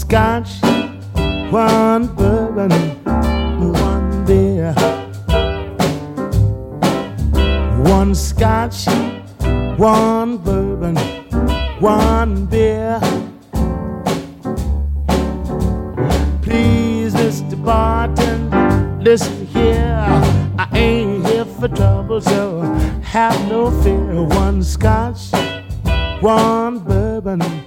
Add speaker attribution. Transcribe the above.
Speaker 1: scotch, one bourbon, one beer. One scotch, one bourbon, one beer. Please, Mr. Bartender, listen here. I ain't here for trouble, so have no fear. One scotch, one bourbon,